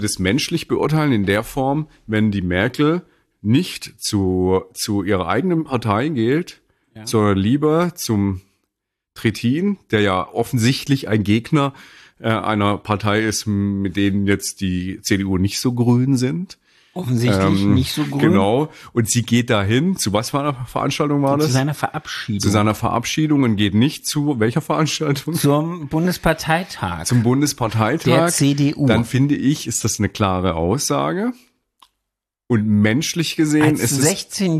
das menschlich beurteilen in der Form, wenn die Merkel nicht zu ihrer eigenen Partei geht, sondern lieber zum Trittin, der ja offensichtlich ein Gegner einer Partei ist, mit denen jetzt die CDU nicht so grün sind. Offensichtlich nicht so grün. Genau. Und sie geht dahin. Zu was für einer Veranstaltung war das? Zu seiner Verabschiedung. Zu seiner Verabschiedung und geht nicht zu welcher Veranstaltung? Zum Bundesparteitag. Zum Bundesparteitag. Der CDU. Dann finde ich, ist das eine klare Aussage. Und menschlich gesehen als ist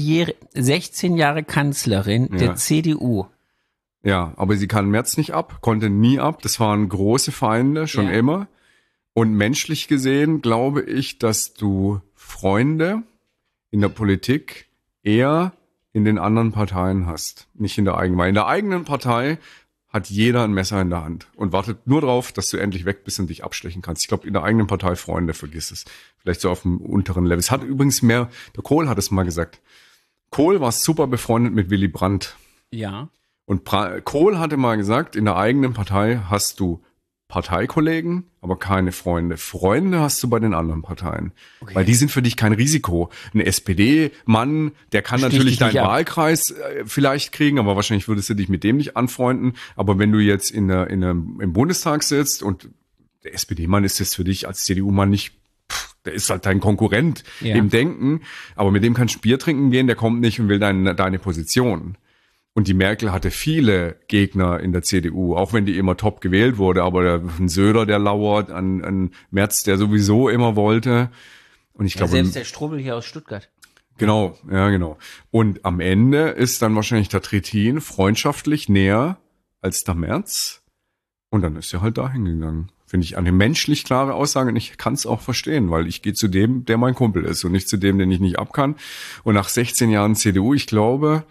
16 Jahre Kanzlerin der CDU. Ja, aber sie kann Merz nicht ab, konnte nie ab. Das waren große Feinde, schon immer. Und menschlich gesehen glaube ich, dass du Freunde in der Politik eher in den anderen Parteien hast, nicht in der eigenen. Weil in der eigenen Partei hat jeder ein Messer in der Hand und wartet nur drauf, dass du endlich weg bist und dich abstechen kannst. Ich glaube, in der eigenen Partei Freunde, vergiss es. Vielleicht so auf dem unteren Level. Es hat übrigens der Kohl hat es mal gesagt. Kohl war super befreundet mit Willy Brandt. Ja. Und Kohl hatte mal gesagt, in der eigenen Partei hast du Parteikollegen, aber keine Freunde. Freunde hast du bei den anderen Parteien. Okay. Weil die sind für dich kein Risiko. Ein SPD-Mann, der kann natürlich deinen Wahlkreis vielleicht kriegen, aber wahrscheinlich würdest du dich mit dem nicht anfreunden. Aber wenn du jetzt im Bundestag sitzt und der SPD-Mann ist jetzt für dich als CDU-Mann nicht, der ist halt dein Konkurrent im Denken, aber mit dem kannst du Bier trinken gehen, der kommt nicht und will deine Position. Und die Merkel hatte viele Gegner in der CDU, auch wenn die immer top gewählt wurde. Aber ein Söder, der lauert, ein Merz, der sowieso immer wollte. Und ich glaube, selbst der Strobel hier aus Stuttgart. Genau, ja, genau. Und am Ende ist dann wahrscheinlich der Trittin freundschaftlich näher als der Merz. Und dann ist er halt dahin gegangen. Finde ich eine menschlich klare Aussage und ich kann es auch verstehen, weil ich gehe zu dem, der mein Kumpel ist und nicht zu dem, den ich nicht ab kann. Und nach 16 Jahren CDU, ich glaube,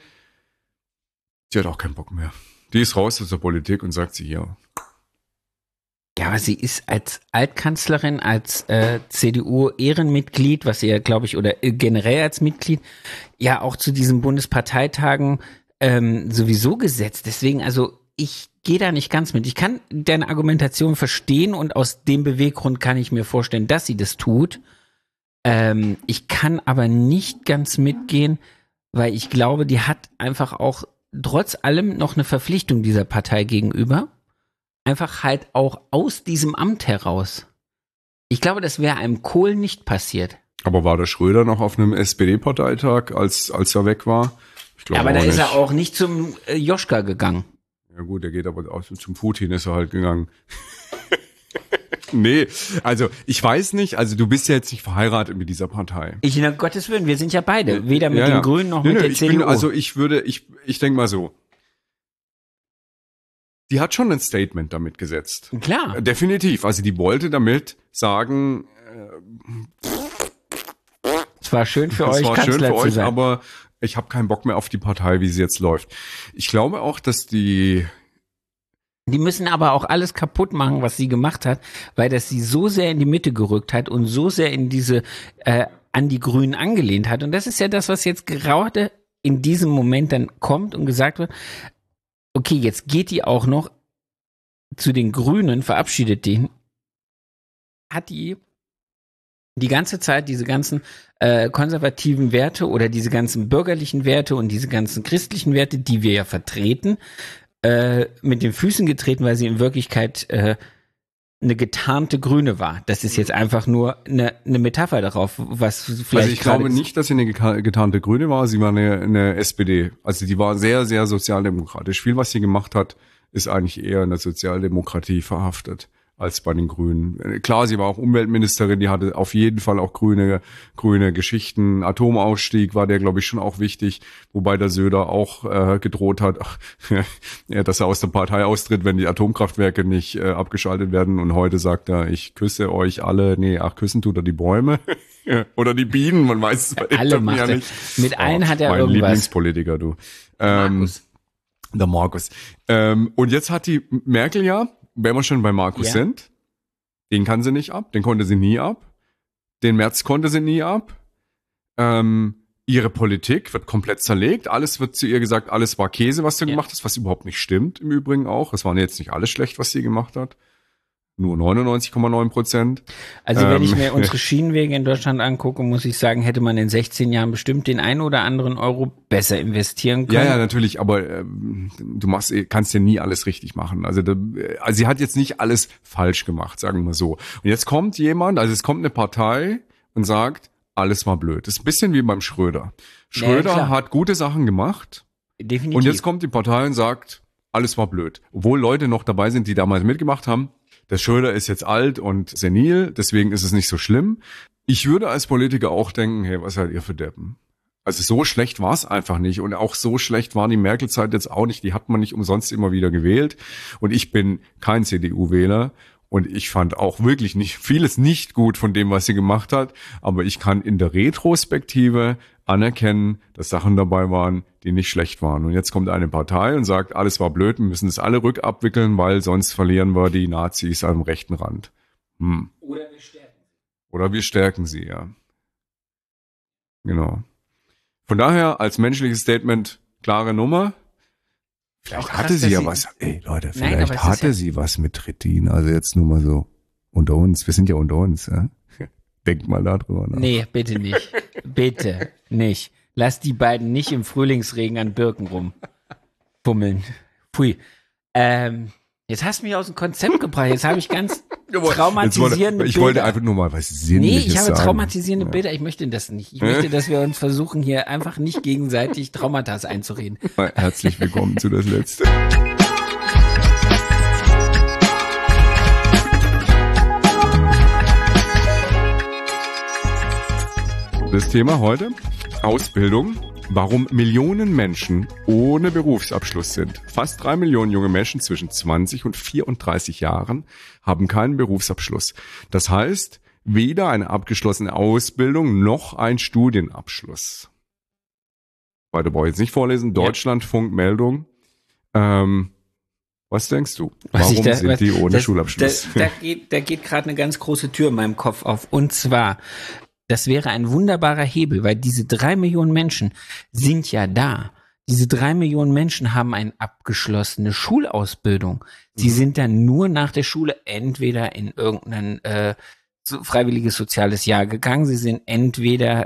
die hat auch keinen Bock mehr. Die ist raus aus der Politik und sagt sie hier. Ja, aber sie ist als Altkanzlerin, als CDU-Ehrenmitglied, was sie ja, glaube ich, oder generell als Mitglied, ja auch zu diesen Bundesparteitagen sowieso gesetzt. Deswegen, also ich gehe da nicht ganz mit. Ich kann deine Argumentation verstehen und aus dem Beweggrund kann ich mir vorstellen, dass sie das tut. Ich kann aber nicht ganz mitgehen, weil ich glaube, die hat einfach auch trotz allem noch eine Verpflichtung dieser Partei gegenüber. Einfach halt auch aus diesem Amt heraus. Ich glaube, das wäre einem Kohl nicht passiert. Aber war der Schröder noch auf einem SPD-Parteitag, als er weg war? Ich glaube aber da nicht. Ist er auch nicht zum Joschka gegangen. Ja gut, der geht aber auch zum Putin ist er halt gegangen. Nee, also ich weiß nicht, also du bist ja jetzt nicht verheiratet mit dieser Partei. In Gottes Willen, wir sind ja beide, weder mit den Grünen noch mit der CDU. Ich denke mal so, die hat schon ein Statement damit gesetzt. Klar. Definitiv, also die wollte damit sagen, es war schön für euch, Kanzler zu sein. Aber ich habe keinen Bock mehr auf die Partei, wie sie jetzt läuft. Ich glaube auch, dass die müssen aber auch alles kaputt machen, was sie gemacht hat, weil das sie so sehr in die Mitte gerückt hat und so sehr in diese an die Grünen angelehnt hat. Und das ist ja das, was jetzt gerade in diesem Moment dann kommt und gesagt wird, okay, jetzt geht die auch noch zu den Grünen, verabschiedet den, hat die ganze Zeit diese ganzen konservativen Werte oder diese ganzen bürgerlichen Werte und diese ganzen christlichen Werte, die wir ja vertreten, mit den Füßen getreten, weil sie in Wirklichkeit eine getarnte Grüne war. Das ist jetzt einfach nur eine Metapher darauf, was vielleicht. Also ich glaube nicht, dass sie eine getarnte Grüne war, sie war eine SPD. Also die war sehr, sehr sozialdemokratisch. Viel, was sie gemacht hat, ist eigentlich eher in der Sozialdemokratie verhaftet als bei den Grünen. Klar, sie war auch Umweltministerin, die hatte auf jeden Fall auch grüne Geschichten. Atomausstieg war der, glaube ich, schon auch wichtig, wobei der Söder auch gedroht hat, dass er aus der Partei austritt, wenn die Atomkraftwerke nicht abgeschaltet werden. Und heute sagt er, ich küsse euch alle. Nee, küssen tut er die Bäume oder die Bienen, man weiß es bei alle macht ja nicht. Mit allen hat er mein irgendwas. Lieblingspolitiker, du. Markus. Der Markus. Und jetzt hat die Merkel ja, wenn wir schon bei Markus sind, den kann sie nicht ab, den konnte sie nie ab, den Merz konnte sie nie ab, ihre Politik wird komplett zerlegt, alles wird zu ihr gesagt, alles war Käse, was du gemacht hast, was überhaupt nicht stimmt im Übrigen auch, es war jetzt nicht alles schlecht, was sie gemacht hat, nur 99,9%. Also wenn ich mir unsere Schienenwege in Deutschland angucke, muss ich sagen, hätte man in 16 Jahren bestimmt den einen oder anderen Euro besser investieren können. Ja, natürlich, aber kannst ja nie alles richtig machen. Also sie hat jetzt nicht alles falsch gemacht, sagen wir so. Und jetzt kommt es kommt eine Partei und sagt, alles war blöd. Das ist ein bisschen wie beim Schröder. Schröder hat gute Sachen gemacht. Definitiv. Und jetzt kommt die Partei und sagt, alles war blöd. Obwohl Leute noch dabei sind, die damals mitgemacht haben. Der Schröder ist jetzt alt und senil, deswegen ist es nicht so schlimm. Ich würde als Politiker auch denken, hey, was seid ihr für Deppen? Also so schlecht war es einfach nicht. Und auch so schlecht war die Merkel-Zeit jetzt auch nicht. Die hat man nicht umsonst immer wieder gewählt. Und ich bin kein CDU-Wähler. Und ich fand auch wirklich vieles nicht gut von dem, was sie gemacht hat. Aber ich kann in der Retrospektive anerkennen, dass Sachen dabei waren, die nicht schlecht waren. Und jetzt kommt eine Partei und sagt, alles war blöd, wir müssen das alle rückabwickeln, weil sonst verlieren wir die Nazis am rechten Rand. Oder wir stärken sie, ja. Genau. Von daher als menschliches Statement klare Nummer. Vielleicht krass, hatte sie ja was. Ey Leute, vielleicht hatte sie was mit Trittin. Also jetzt nur mal so unter uns. Wir sind ja unter uns. Ja? Denkt mal da drüber nach. Nee, bitte nicht. Bitte nicht. Lass die beiden nicht im Frühlingsregen an Birken rumbummeln. Pfui. Jetzt hast du mich aus dem Konzept gebracht. Jetzt habe ich ganz traumatisierende Bilder. Ich wollte einfach nur mal was Sinnliches sagen. Nee, ich habe traumatisierende Bilder. Ich möchte das nicht. Ich möchte, dass wir uns versuchen, hier einfach nicht gegenseitig Traumata einzureden. Herzlich willkommen zu das Letzte. Das Thema heute, Ausbildung. Warum Millionen Menschen ohne Berufsabschluss sind. Fast 3 Millionen junge Menschen zwischen 20 und 34 Jahren haben keinen Berufsabschluss. Das heißt, weder eine abgeschlossene Ausbildung noch ein Studienabschluss. Weiter brauche ich jetzt nicht vorlesen. Deutschlandfunk Meldung. Was denkst du? Warum sind die ohne Schulabschluss? Da geht gerade eine ganz große Tür in meinem Kopf auf. Und zwar, das wäre ein wunderbarer Hebel, weil diese 3 Millionen Menschen sind ja da. Diese 3 Millionen Menschen haben eine abgeschlossene Schulausbildung. Sie sind dann nur nach der Schule entweder in irgendein freiwilliges soziales Jahr gegangen. Sie sind entweder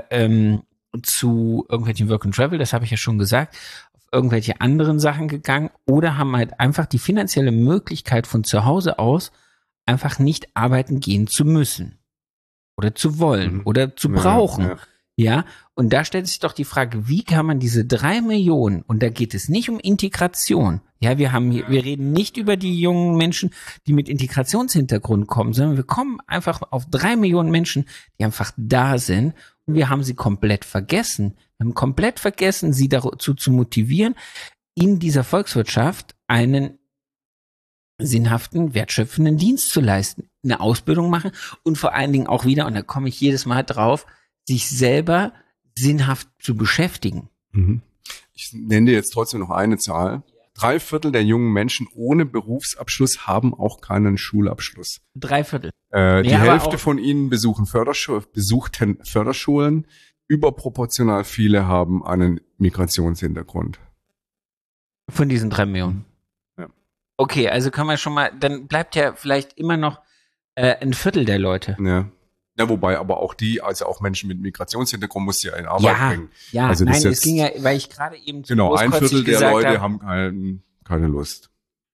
zu irgendwelchen Work and Travel, das habe ich ja schon gesagt, auf irgendwelche anderen Sachen gegangen oder haben halt einfach die finanzielle Möglichkeit von zu Hause aus einfach nicht arbeiten gehen zu müssen. Oder zu wollen oder zu brauchen. Ja, und da stellt sich doch die Frage, wie kann man diese 3 Millionen, und da geht es nicht um Integration. Ja, wir reden nicht über die jungen Menschen, die mit Integrationshintergrund kommen, sondern wir kommen einfach auf 3 Millionen Menschen, die einfach da sind, und wir haben sie komplett vergessen. Wir haben komplett vergessen, sie dazu zu motivieren, in dieser Volkswirtschaft einen sinnhaften, wertschöpfenden Dienst zu leisten, eine Ausbildung machen und vor allen Dingen auch wieder, und da komme ich jedes Mal drauf, sich selber sinnhaft zu beschäftigen. Ich nenne dir jetzt trotzdem noch eine Zahl. 3/4 der jungen Menschen ohne Berufsabschluss haben auch keinen Schulabschluss. 3/4. Die Hälfte von ihnen besuchten Förderschulen. Überproportional viele haben einen Migrationshintergrund. Von diesen 3 Millionen. Okay, also kann man schon mal, dann bleibt ja vielleicht immer noch ein Viertel der Leute. Ja, wobei aber auch auch Menschen mit Migrationshintergrund muss ja in Arbeit bringen. Ja, also nein, es ging ja, weil ich gerade eben genau, 1/4 der Leute haben keine Lust.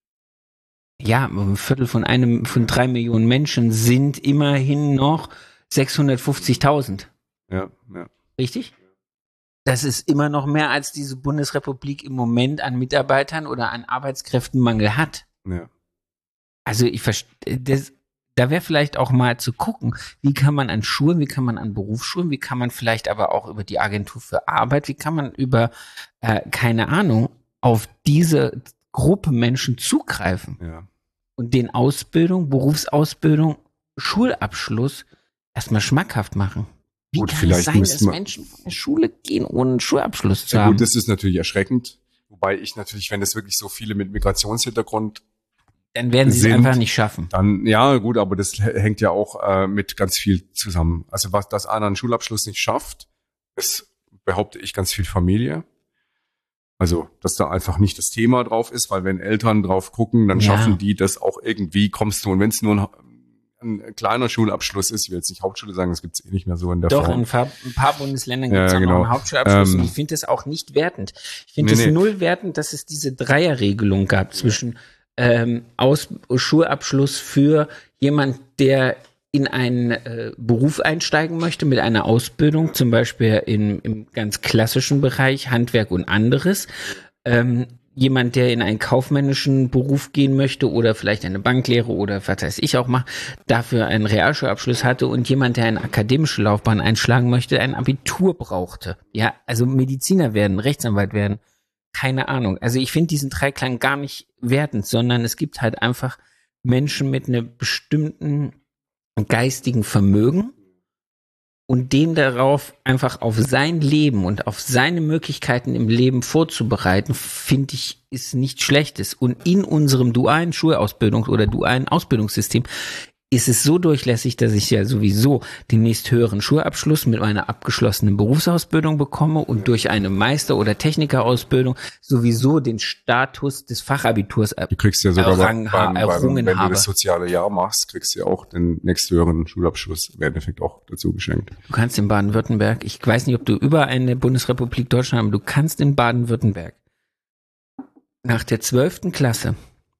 Ja, 1/4 von 3 Millionen Menschen sind immerhin noch 650.000. Ja. Richtig? Das ist immer noch mehr, als diese Bundesrepublik im Moment an Mitarbeitern oder an Arbeitskräftenmangel hat. Ja. Also da wäre vielleicht auch mal zu gucken, wie kann man an Schulen, wie kann man an Berufsschulen, wie kann man vielleicht aber auch über die Agentur für Arbeit, wie kann man über, keine Ahnung, auf diese Gruppe Menschen zugreifen. Ja. Und den Berufsausbildung, Schulabschluss erstmal schmackhaft machen. Wie gut, kann vielleicht es sein, dass Menschen von der Schule gehen, ohne einen Schulabschluss zu haben? Gut, das ist natürlich erschreckend. Wobei ich natürlich, wenn es wirklich so viele mit Migrationshintergrund dann werden sie es einfach nicht schaffen. Dann, ja, gut, aber das hängt ja auch mit ganz viel zusammen. Also dass einer einen Schulabschluss nicht schafft, ist, behaupte ich, ganz viel Familie. Also, dass da einfach nicht das Thema drauf ist, weil wenn Eltern drauf gucken, dann schaffen die das auch irgendwie, kommst du, und wenn es nur ein kleiner Schulabschluss ist, ich will jetzt nicht Hauptschule sagen, das gibt's eh nicht mehr so in der Doch, Form. in ein paar Bundesländern gibt es genau. noch einen Hauptschulabschluss und ich finde das auch nicht wertend. Ich finde es null wertend, dass es diese Dreierregelung gab zwischen Schulabschluss für jemand, der in einen Beruf einsteigen möchte mit einer Ausbildung, zum Beispiel im ganz klassischen Bereich Handwerk und anderes. Jemand, der in einen kaufmännischen Beruf gehen möchte oder vielleicht eine Banklehre oder was weiß ich auch mal, dafür einen Realschulabschluss hatte und jemand, der eine akademische Laufbahn einschlagen möchte, ein Abitur brauchte. Ja, also Mediziner werden, Rechtsanwalt werden, keine Ahnung. Also ich finde diesen Dreiklang gar nicht wertend, sondern es gibt halt einfach Menschen mit einem bestimmten geistigen Vermögen und den darauf einfach auf sein Leben und auf seine Möglichkeiten im Leben vorzubereiten, finde ich, ist nichts Schlechtes. Und in unserem dualen Schulausbildungs- oder dualen Ausbildungssystem ist es so durchlässig, dass ich ja sowieso demnächst höheren Schulabschluss mit meiner abgeschlossenen Berufsausbildung bekomme und durch eine Meister- oder Technikerausbildung sowieso den Status des Fachabiturs du kriegst ja sogar errungen wenn habe. du das soziale Jahr machst, kriegst du ja auch den nächsthöheren Schulabschluss im Endeffekt auch dazu geschenkt. Du kannst in Baden-Württemberg, ich weiß nicht, ob du über eine Bundesrepublik Deutschland, aber du kannst in Baden-Württemberg nach der 12. Klasse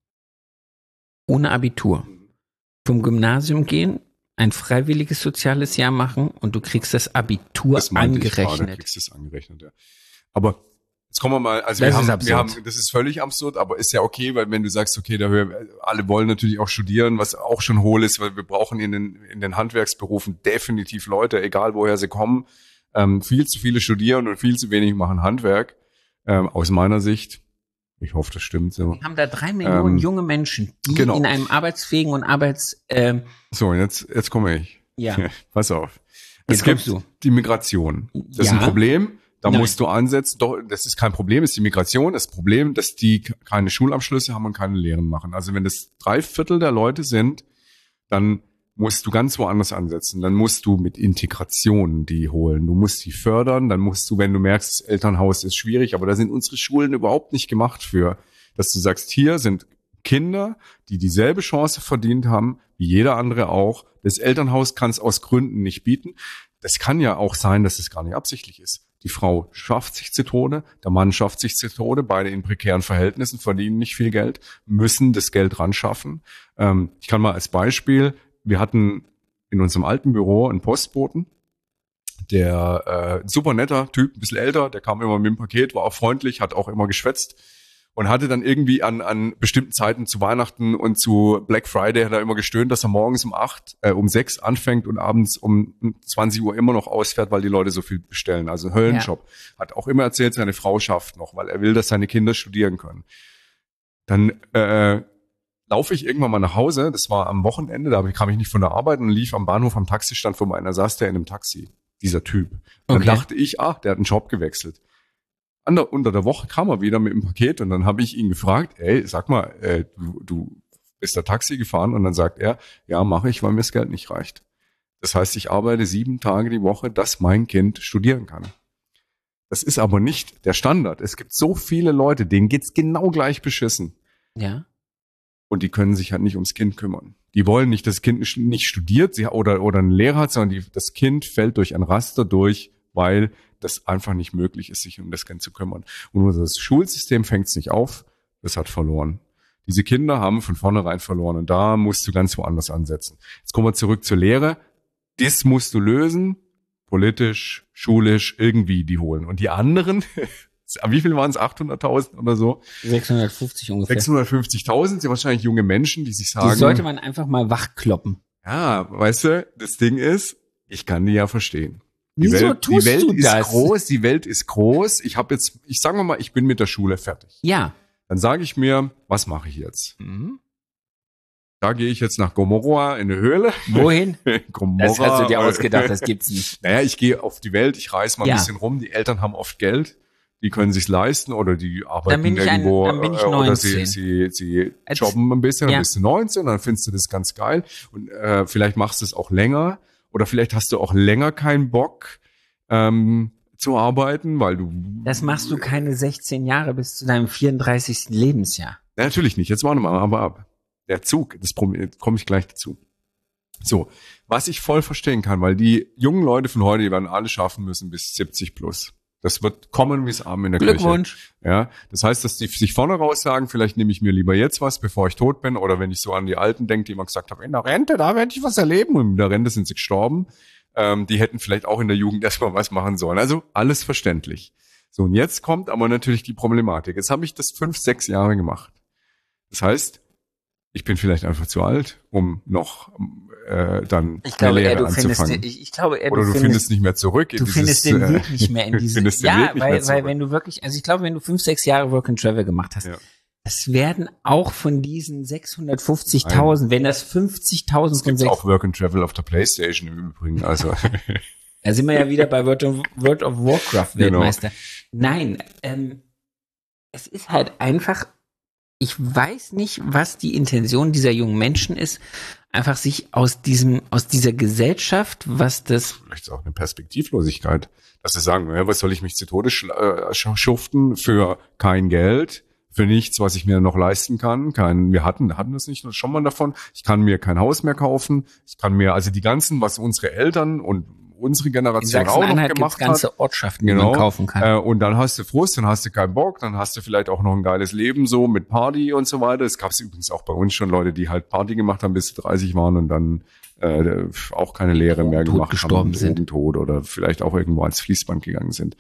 ohne Abitur vom Gymnasium gehen, ein freiwilliges soziales Jahr machen und du kriegst das Abitur angerechnet. Du kriegst das angerechnet, ja. Aber jetzt kommen wir mal, also wir haben, das ist völlig absurd, aber ist ja okay, weil wenn du sagst, okay, alle wollen natürlich auch studieren, was auch schon hohl ist, weil wir brauchen in den Handwerksberufen definitiv Leute, egal woher sie kommen, viel zu viele studieren und viel zu wenig machen Handwerk, aus meiner Sicht. Ich hoffe, das stimmt so. Wir haben da 3 Millionen junge Menschen, die in einem arbeitsfähigen und So, jetzt komme ich. Ja. Pass auf. Jetzt Es gibt die Migration. Das ist ein Problem. Da musst du ansetzen. Doch, das ist kein Problem, das ist die Migration. Das Problem, dass die keine Schulabschlüsse haben und keine Lehren machen. Also wenn das 3/4 der Leute sind, dann musst du ganz woanders ansetzen. Dann musst du mit Integration die holen. Du musst die fördern. Dann musst du, wenn du merkst, das Elternhaus ist schwierig, aber da sind unsere Schulen überhaupt nicht gemacht für, dass du sagst, hier sind Kinder, die dieselbe Chance verdient haben, wie jeder andere auch. Das Elternhaus kann es aus Gründen nicht bieten. Das kann ja auch sein, dass es gar nicht absichtlich ist. Die Frau schafft sich zu Tode, der Mann schafft sich zu Tode, beide in prekären Verhältnissen, verdienen nicht viel Geld, müssen das Geld ran schaffen. Ich kann mal als Beispiel, wir hatten in unserem alten Büro einen Postboten, der super netter Typ, ein bisschen älter, der kam immer mit dem Paket, war auch freundlich, hat auch immer geschwätzt und hatte dann irgendwie an bestimmten Zeiten zu Weihnachten und zu Black Friday hat er immer gestöhnt, dass er morgens um 6 anfängt und abends um 20 Uhr immer noch ausfährt, weil die Leute so viel bestellen. Also Höllenjob. Ja. Hat auch immer erzählt, seine Frau schafft noch, weil er will, dass seine Kinder studieren können. Dann laufe ich irgendwann mal nach Hause, das war am Wochenende, kam ich nicht von der Arbeit und lief am Bahnhof am Taxistand vorbei und da saß der in einem Taxi, dieser Typ. Und dann dachte ich, der hat einen Job gewechselt. Unter der Woche kam er wieder mit dem Paket und dann habe ich ihn gefragt, sag mal, du bist da Taxi gefahren? Und dann sagt er, ja, mache ich, weil mir das Geld nicht reicht. Das heißt, ich arbeite 7 Tage die Woche, dass mein Kind studieren kann. Das ist aber nicht der Standard. Es gibt so viele Leute, denen geht's genau gleich beschissen. Ja. Und die können sich halt nicht ums Kind kümmern. Die wollen nicht, dass das Kind nicht studiert oder einen Lehrer hat, sondern das Kind fällt durch ein Raster durch, weil das einfach nicht möglich ist, sich um das Kind zu kümmern. Und unser Schulsystem fängt es nicht auf, das hat verloren. Diese Kinder haben von vornherein verloren und da musst du ganz woanders ansetzen. Jetzt kommen wir zurück zur Lehre. Das musst du lösen, politisch, schulisch, irgendwie die holen. Und die anderen, wie viel waren es? 800.000 oder so? 650 ungefähr. 650.000 sind wahrscheinlich junge Menschen, die sich sagen... Die sollte man einfach mal wachkloppen. Ja, weißt du, das Ding ist, ich kann die ja verstehen. Die Wieso Welt ist groß, die Welt ist groß. Ich sage mal, ich bin mit der Schule fertig. Ja. Dann sage ich mir, was mache ich jetzt? Da gehe ich jetzt nach Gomorra in eine Höhle. Wohin? Gomorra. Das hast du dir ausgedacht, das gibt's nicht. Naja, ich gehe auf die Welt, ich reise mal ein bisschen rum. Die Eltern haben oft Geld, die können sich's leisten oder die arbeiten irgendwo. Dann bin ich 19. Oder sie jobben ein bisschen, dann bist du 19, dann findest du das ganz geil. Und vielleicht machst du es auch länger. Oder vielleicht hast du auch länger keinen Bock zu arbeiten, weil du... Das machst du keine 16 Jahre bis zu deinem 34. Lebensjahr. Ja, natürlich nicht. Jetzt warten wir mal ab. Der Zug, das komme ich gleich dazu. So, was ich voll verstehen kann, weil die jungen Leute von heute, die werden alle schaffen müssen bis 70 plus. Das wird kommen wie es Arm in der Glückwunsch. Küche. Ja, das heißt, dass die sich vorne raus sagen, vielleicht nehme ich mir lieber jetzt was, bevor ich tot bin, oder wenn ich so an die Alten denke, die immer gesagt haben, in der Rente, da werde ich was erleben, und in der Rente sind sie gestorben. Die hätten vielleicht auch in der Jugend erstmal was machen sollen. Also alles verständlich. So, und jetzt kommt aber natürlich die Problematik. Jetzt habe ich das 5, 6 Jahre gemacht. Das heißt, ich bin vielleicht einfach zu alt, um noch dann eine Lehre anzufangen. Oder du findest nicht mehr zurück. Du findest den Weg nicht mehr in diese. Ja, weil wenn du wirklich, also ich glaube, wenn du 5, 6 Jahre Work and Travel gemacht hast, das werden auch von diesen 650.000, wenn das 50.000 von 6. Auch Work and Travel auf der PlayStation im Übrigen. Also da sind wir ja wieder bei World of Warcraft Weltmeister. Genau. Nein, es ist halt einfach. Ich weiß nicht, was die Intention dieser jungen Menschen ist, einfach sich aus dieser Gesellschaft, was das... Vielleicht ist auch eine Perspektivlosigkeit, dass sie sagen, was soll ich mich zu Tode schuften für kein Geld, für nichts, was ich mir noch leisten kann. Wir hatten das nicht schon mal davon. Ich kann mir kein Haus mehr kaufen. Ich kann mir, also die ganzen, was unsere Eltern und unsere Generation auch noch gemacht hat. Ganze Ortschaften, die man kaufen kann. Und dann hast du Frust, dann hast du keinen Bock, dann hast du vielleicht auch noch ein geiles Leben so mit Party und so weiter. Es gab übrigens auch bei uns schon Leute, die halt Party gemacht haben, bis sie 30 waren und dann auch keine Lehre mehr gemacht gestorben haben, sind. Tot oder vielleicht auch irgendwo ans Fließband gegangen sind.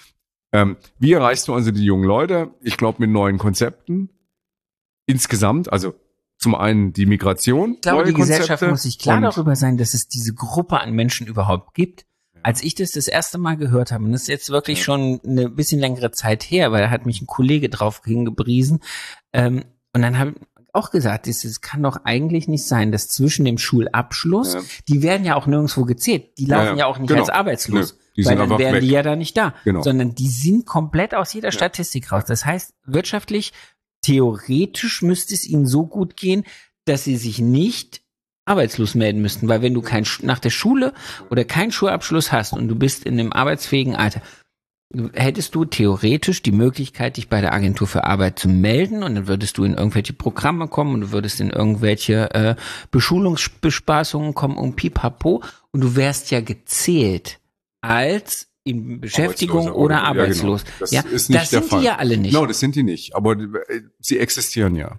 Wie erreichst du also die jungen Leute? Ich glaube mit neuen Konzepten. Insgesamt, also zum einen die Migration. Ich glaube, die Gesellschaft muss sich klar darüber sein, dass es diese Gruppe an Menschen überhaupt gibt. Als ich das erste Mal gehört habe, und das ist jetzt wirklich schon eine bisschen längere Zeit her, weil da hat mich ein Kollege drauf hingepriesen, und dann habe ich auch gesagt, es kann doch eigentlich nicht sein, dass zwischen dem Schulabschluss, die werden ja auch nirgendwo gezählt, die laufen ja auch nicht als arbeitslos, weil dann wären die ja da nicht da, sondern die sind komplett aus jeder Statistik raus. Das heißt, wirtschaftlich theoretisch müsste es ihnen so gut gehen, dass sie sich nicht arbeitslos melden müssten, weil wenn du nach der Schule oder keinen Schulabschluss hast und du bist in einem arbeitsfähigen Alter, hättest du theoretisch die Möglichkeit, dich bei der Agentur für Arbeit zu melden, und dann würdest du in irgendwelche Programme kommen und du würdest in irgendwelche Beschulungsbespaßungen kommen und pipapo, und du wärst ja gezählt als in Beschäftigung oder arbeitslos. Ja, genau. Das ist nicht der Fall. Das sind die ja alle nicht. Genau, das sind die nicht. Aber sie existieren ja.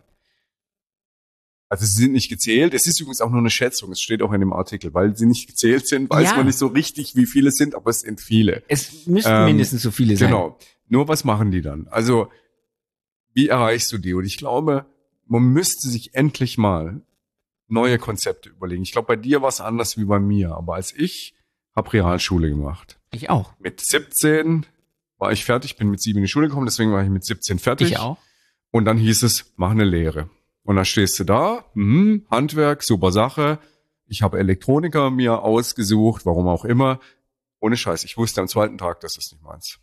Also sie sind nicht gezählt. Es ist übrigens auch nur eine Schätzung. Es steht auch in dem Artikel. Weil sie nicht gezählt sind, weiß man nicht so richtig, wie viele es sind, aber es sind viele. Es müssten mindestens so viele sein. Genau. Nur was machen die dann? Also, wie erreichst du die? Und ich glaube, man müsste sich endlich mal neue Konzepte überlegen. Ich glaube, bei dir war es anders wie bei mir. Aber als ich habe Realschule gemacht. Ich auch. Mit 17 war ich fertig, bin mit 7 in die Schule gekommen, deswegen war ich mit 17 fertig. Ich auch. Und dann hieß es, mach eine Lehre. Und dann stehst du da, Handwerk, super Sache. Ich habe Elektroniker mir ausgesucht, warum auch immer. Ohne Scheiß, ich wusste am zweiten Tag, das ist nicht meins.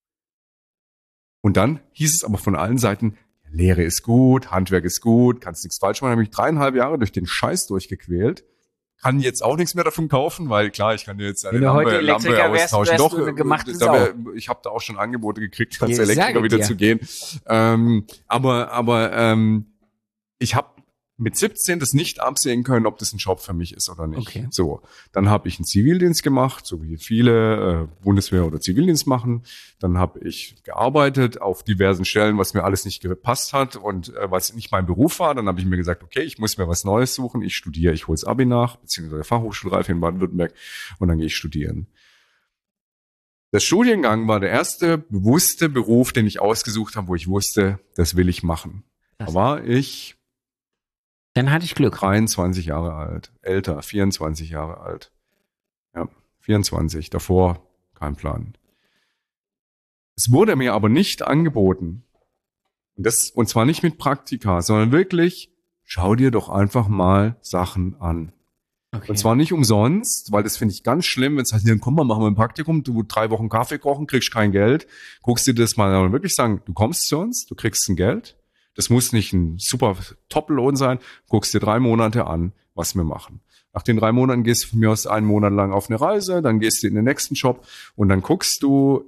Und dann hieß es aber von allen Seiten, Lehre ist gut, Handwerk ist gut, kannst nichts falsch machen. Da habe ich 3,5 Jahre durch den Scheiß durchgequält. Kann jetzt auch nichts mehr davon kaufen, weil klar, ich kann dir jetzt eine Lampe austauschen. Doch, ich habe da auch schon Angebote gekriegt, als Elektriker wieder zu gehen. Aber ich habe mit 17 das nicht absehen können, ob das ein Job für mich ist oder nicht. Okay. So, dann habe ich einen Zivildienst gemacht, so wie viele Bundeswehr oder Zivildienst machen. Dann habe ich gearbeitet auf diversen Stellen, was mir alles nicht gepasst hat und was nicht mein Beruf war. Dann habe ich mir gesagt, okay, ich muss mir was Neues suchen. Ich studiere, ich hole das Abi nach, beziehungsweise Fachhochschulreife in Baden-Württemberg, und dann gehe ich studieren. Der Studiengang war der erste bewusste Beruf, den ich ausgesucht habe, wo ich wusste, das will ich machen. Da war ich... Dann hatte ich Glück. 23 Jahre alt, älter, 24 Jahre alt. Ja, 24, davor kein Plan. Es wurde mir aber nicht angeboten. Und zwar nicht mit Praktika, sondern wirklich, schau dir doch einfach mal Sachen an. Okay. Und zwar nicht umsonst, weil das finde ich ganz schlimm, wenn es heißt, komm mal, machen wir ein Praktikum, du 3 Wochen Kaffee kochen, kriegst kein Geld. Guckst dir das mal an und wirklich sagen, du kommst zu uns, du kriegst ein Geld. Das muss nicht ein super Top-Lohn sein. Guckst dir 3 Monate an, was wir machen. Nach den 3 Monaten gehst du von mir aus 1 Monat lang auf eine Reise, dann gehst du in den nächsten Job und dann guckst du,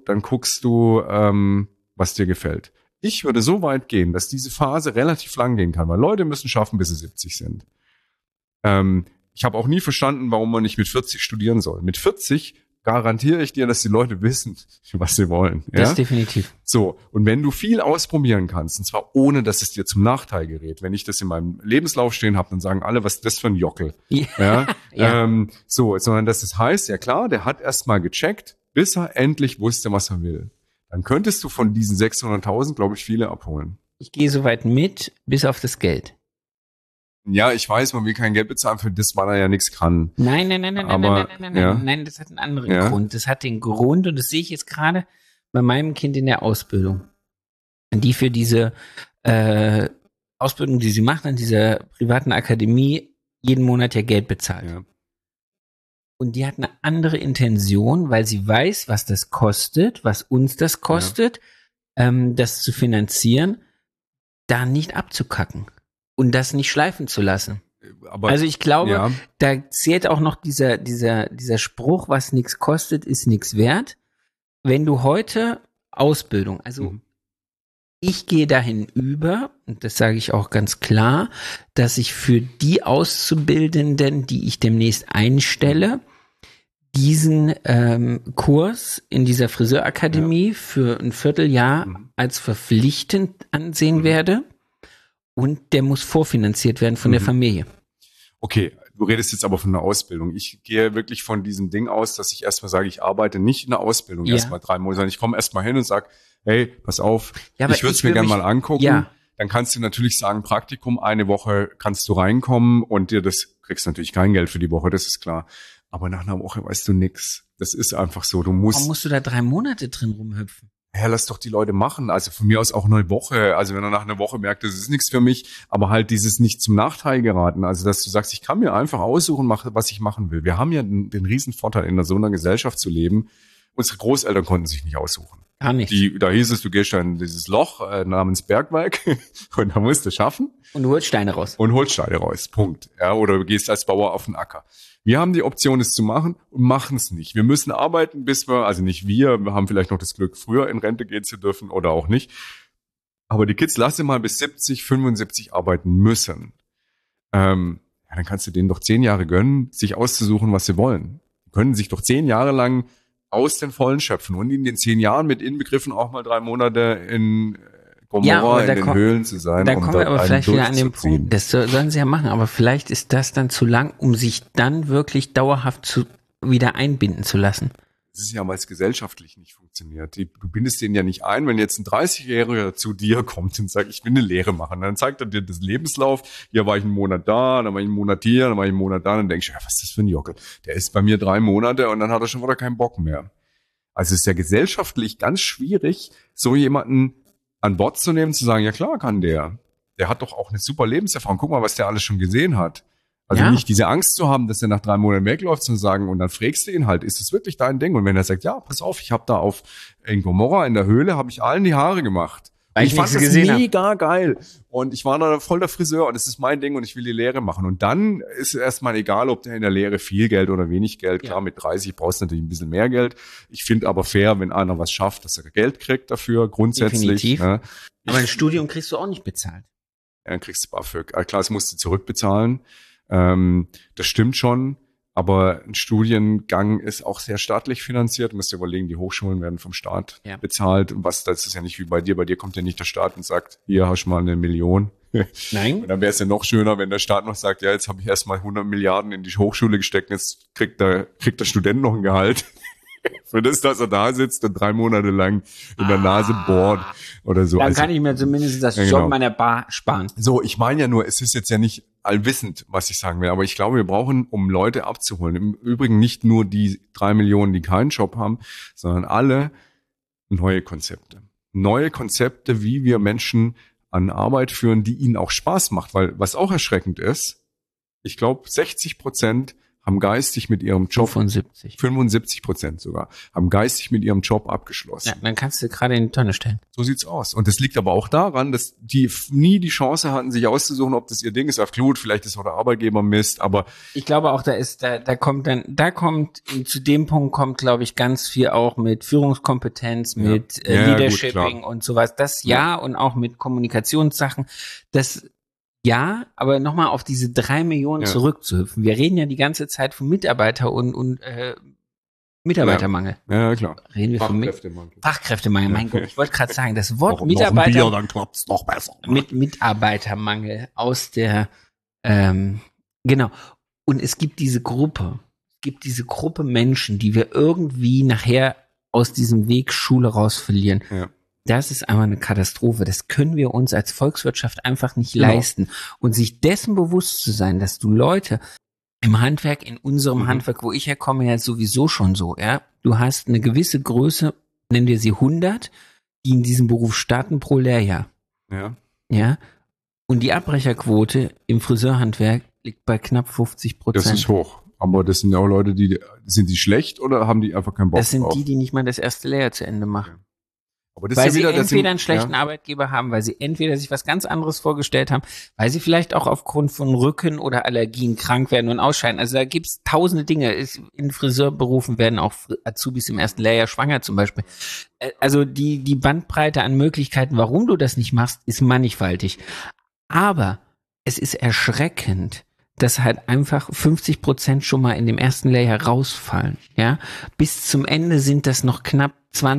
was dir gefällt. Ich würde so weit gehen, dass diese Phase relativ lang gehen kann, weil Leute müssen schaffen, bis sie 70 sind. ich habe auch nie verstanden, warum man nicht mit 40 studieren soll. Mit 40 garantiere ich dir, dass die Leute wissen, was sie wollen. Ja? Das definitiv. So, und wenn du viel ausprobieren kannst, und zwar ohne, dass es dir zum Nachteil gerät, wenn ich das in meinem Lebenslauf stehen habe, dann sagen alle, was ist das für ein Jockel? Ja? Sondern dass es heißt, ja klar, der hat erstmal gecheckt, bis er endlich wusste, was er will. Dann könntest du von diesen 600.000, glaube ich, viele abholen. Ich gehe soweit mit, bis auf das Geld. Ja, ich weiß, man will kein Geld bezahlen, für das, weil er ja nichts kann. Nein, Aber, das hat einen anderen Grund. Das hat den Grund, und das sehe ich jetzt gerade bei meinem Kind in der Ausbildung, die für diese Ausbildung, die sie macht an dieser privaten Akademie, jeden Monat ja Geld bezahlt. Ja. Und die hat eine andere Intention, weil sie weiß, was das kostet, was uns das kostet, das zu finanzieren, da nicht abzukacken und das nicht schleifen zu lassen. Aber, also ich glaube, da zählt auch noch dieser Spruch, was nichts kostet, ist nichts wert. Wenn du heute Ausbildung, ich gehe dahin über, und das sage ich auch ganz klar, dass ich für die Auszubildenden, die ich demnächst einstelle, diesen Kurs in dieser Friseurakademie für ein Vierteljahr als verpflichtend ansehen werde. Und der muss vorfinanziert werden von der Familie. Okay, du redest jetzt aber von einer Ausbildung. Ich gehe wirklich von diesem Ding aus, dass ich erstmal sage, ich arbeite nicht in der Ausbildung erstmal 3 Monate, sondern ich komme erstmal hin und sage, hey, pass auf, ich würde es mir gerne mal angucken. Ja. Dann kannst du natürlich sagen, Praktikum, 1 Woche kannst du reinkommen und kriegst natürlich kein Geld für die Woche, das ist klar. Aber nach einer Woche weißt du nix. Das ist einfach so. Warum musst du da 3 Monate drin rumhüpfen? Ja, lass doch die Leute machen. Also von mir aus auch 1 Woche. Also wenn er nach einer Woche merkt, das ist nichts für mich, aber halt dieses nicht zum Nachteil geraten. Also dass du sagst, ich kann mir einfach aussuchen, was ich machen will. Wir haben ja den riesen Vorteil, in so einer Gesellschaft zu leben. Unsere Großeltern konnten sich nicht aussuchen. Gar nicht. Da hieß es, du gehst dann in dieses Loch namens Bergwerk und da musst du schaffen. Und du holst Steine raus. Punkt. Ja, oder du gehst als Bauer auf den Acker. Wir haben die Option, es zu machen und machen es nicht. Wir müssen arbeiten, nicht wir haben vielleicht noch das Glück, früher in Rente gehen zu dürfen oder auch nicht. Aber die Kids lasse mal bis 70, 75 arbeiten müssen. Dann kannst du denen doch 10 Jahre gönnen, sich auszusuchen, was sie wollen. Die können sich doch 10 Jahre lang aus den Vollen schöpfen und in den 10 Jahren mit inbegriffen auch mal 3 Monate in Gomorra in den Höhlen zu sein. Da kommen wir aber vielleicht wieder an den Punkt, das sollen sie ja machen, aber vielleicht ist das dann zu lang, um sich dann wirklich dauerhaft wieder einbinden zu lassen. Das ist ja, weil es gesellschaftlich nicht funktioniert. Du bindest den ja nicht ein, wenn jetzt ein 30-Jähriger zu dir kommt und sagt, ich will eine Lehre machen. Dann zeigt er dir das Lebenslauf. Hier war ich einen Monat da, dann war ich einen Monat hier, dann war ich einen Monat da. Dann denkst du, ja, was ist das für ein Jockel? Der ist bei mir 3 Monate und dann hat er schon wieder keinen Bock mehr. Also es ist ja gesellschaftlich ganz schwierig, so jemanden an Bord zu nehmen, zu sagen, ja klar kann der. Der hat doch auch eine super Lebenserfahrung. Guck mal, was der alles schon gesehen hat. Also nicht diese Angst zu haben, dass er nach 3 Monaten wegläuft, zu sagen, und dann fragst du ihn halt, ist es wirklich dein Ding? Und wenn er sagt, ja, pass auf, ich habe da in Gomorra in der Höhle, habe ich allen die Haare gemacht. Ich fand das mega geil. Und ich war da voll der Friseur und es ist mein Ding und ich will die Lehre machen. Und dann ist es erstmal egal, ob der in der Lehre viel Geld oder wenig Geld. Klar, mit 30 brauchst du natürlich ein bisschen mehr Geld. Ich finde aber fair, wenn einer was schafft, dass er Geld kriegt dafür, grundsätzlich. Definitiv. Ne? Aber ein Studium kriegst du auch nicht bezahlt. Ja, dann kriegst du BAföG. Klar, das musst du zurückbezahlen. Das stimmt schon. Aber ein Studiengang ist auch sehr staatlich finanziert. Du musst dir überlegen, die Hochschulen werden vom Staat bezahlt. Und das ist ja nicht wie bei dir. Bei dir kommt ja nicht der Staat und sagt, hier hast du mal 1 Million. Nein. Und dann wäre es ja noch schöner, wenn der Staat noch sagt, ja, jetzt habe ich erstmal 100 Milliarden in die Hochschule gesteckt, jetzt kriegt der Student noch ein Gehalt. Für das, dass er da sitzt und 3 Monate lang in der Nase bohrt oder so. Dann kann ich mir zumindest das Job meiner Bar sparen. So, ich meine ja nur, es ist jetzt ja nicht allwissend, was ich sagen will, aber ich glaube, wir brauchen, um Leute abzuholen, im Übrigen nicht nur die 3 Millionen, die keinen Job haben, sondern alle neue Konzepte. Neue Konzepte, wie wir Menschen an Arbeit führen, die ihnen auch Spaß macht, weil was auch erschreckend ist, ich glaube, 60% haben geistig mit ihrem Job, 75% sogar, haben geistig mit ihrem Job abgeschlossen. Ja, dann kannst du gerade in die Tonne stellen. So sieht's aus. Und das liegt aber auch daran, dass die nie die Chance hatten, sich auszusuchen, ob das ihr Ding ist. Auf Glut, vielleicht ist auch der Arbeitgeber Mist, aber ich glaube auch, zu dem Punkt kommt, glaube ich, ganz viel auch mit Führungskompetenz, mit Leadershiping und sowas. Das und auch mit Kommunikationssachen. Ja, aber nochmal auf diese 3 Millionen zurückzuhüpfen. Wir reden ja die ganze Zeit von Mitarbeiter und Mitarbeitermangel. Ja, klar. Reden wir Fachkräftemangel. Fachkräftemangel. Mein Gott, ich wollte gerade sagen, das Wort Noch ein Bier, dann klappt's noch besser. Mit Mitarbeitermangel aus der, genau. Und es gibt diese Gruppe Menschen, die wir irgendwie nachher aus diesem Weg Schule raus verlieren. Ja. Das ist einfach eine Katastrophe. Das können wir uns als Volkswirtschaft einfach nicht leisten. Und sich dessen bewusst zu sein, dass du Leute im Handwerk, in unserem Handwerk, wo ich herkomme, ja sowieso schon so, ja. Du hast eine gewisse Größe, nennen wir sie 100, die in diesem Beruf starten pro Lehrjahr. Ja. Ja. Und die Abbrecherquote im Friseurhandwerk liegt bei knapp 50%. Das ist hoch. Aber das sind ja auch Leute, sind die schlecht oder haben die einfach keinen Bock drauf? Das sind die nicht mal das erste Lehrjahr zu Ende machen. Okay. Aber das Weil ist ja wieder, sie entweder einen schlechten Arbeitgeber haben, weil sie entweder sich was ganz anderes vorgestellt haben, weil sie vielleicht auch aufgrund von Rücken oder Allergien krank werden und ausscheiden. Also da gibt's tausende Dinge. In Friseurberufen werden auch Azubis im ersten Lehrjahr schwanger zum Beispiel. Also die Bandbreite an Möglichkeiten, warum du das nicht machst, ist mannigfaltig. Aber es ist erschreckend, dass halt einfach 50% schon mal in dem ersten Lehrjahr rausfallen, ja. Bis zum Ende sind das noch knapp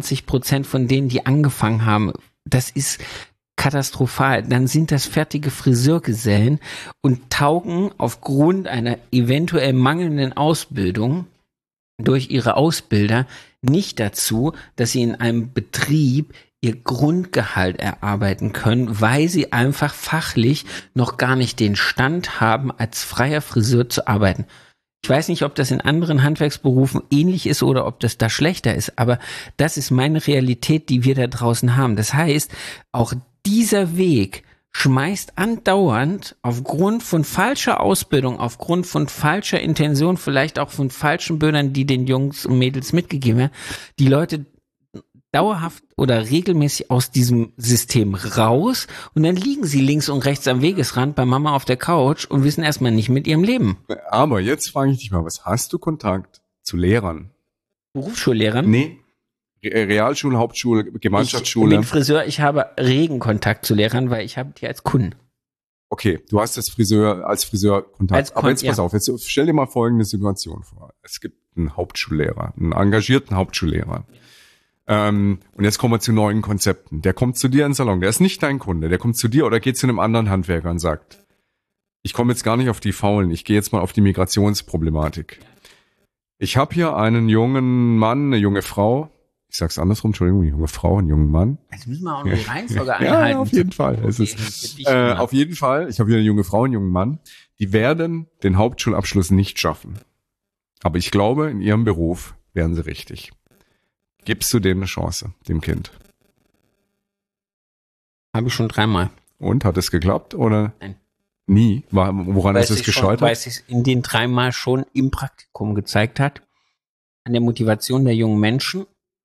20% von denen, die angefangen haben. Das ist katastrophal. Dann sind das fertige Friseurgesellen und taugen aufgrund einer eventuell mangelnden Ausbildung durch ihre Ausbilder nicht dazu, dass sie in einem Betrieb ihr Grundgehalt erarbeiten können, weil sie einfach fachlich noch gar nicht den Stand haben, als freier Friseur zu arbeiten. Ich weiß nicht, ob das in anderen Handwerksberufen ähnlich ist oder ob das da schlechter ist, aber das ist meine Realität, die wir da draußen haben. Das heißt, auch dieser Weg schmeißt andauernd aufgrund von falscher Ausbildung, aufgrund von falscher Intention, vielleicht auch von falschen Böhnern, die den Jungs und Mädels mitgegeben werden, die Leute dauerhaft oder regelmäßig aus diesem System raus und dann liegen sie links und rechts am Wegesrand bei Mama auf der Couch und wissen erstmal nicht mit ihrem Leben. Aber jetzt frage ich dich mal, was hast du Kontakt zu Lehrern? Berufsschullehrern? Nee. Realschule, Hauptschule, Gemeinschaftsschule. Ich bin Friseur, ich habe regen Kontakt zu Lehrern, weil ich habe die als Kunden. Okay, du hast als Friseur Kontakt. Aber jetzt pass auf, jetzt stell dir mal folgende Situation vor. Es gibt einen Hauptschullehrer, einen engagierten Hauptschullehrer. Und jetzt kommen wir zu neuen Konzepten. Der kommt zu dir in den Salon, der ist nicht dein Kunde, der kommt zu dir oder geht zu einem anderen Handwerker und sagt, ich komme jetzt gar nicht auf die Faulen, ich gehe jetzt mal auf die Migrationsproblematik. Ich habe hier einen jungen Mann, eine junge Frau, ich sag's andersrum, Entschuldigung, eine junge Frau, einen jungen Mann. Jetzt müssen wir auch noch die Reihenfolge einhalten. Ja, auf jeden Fall. Auf jeden Fall, ich habe hier eine junge Frau, einen jungen Mann, die werden den Hauptschulabschluss nicht schaffen. Aber ich glaube, in ihrem Beruf wären sie richtig. Gibst du dem eine Chance, dem Kind? Habe ich schon 3-mal. Und, hat es geklappt oder? Nein. Nie? Woran ist es gescheitert? Weil es sich in den 3-mal schon im Praktikum gezeigt hat. An der Motivation der jungen Menschen.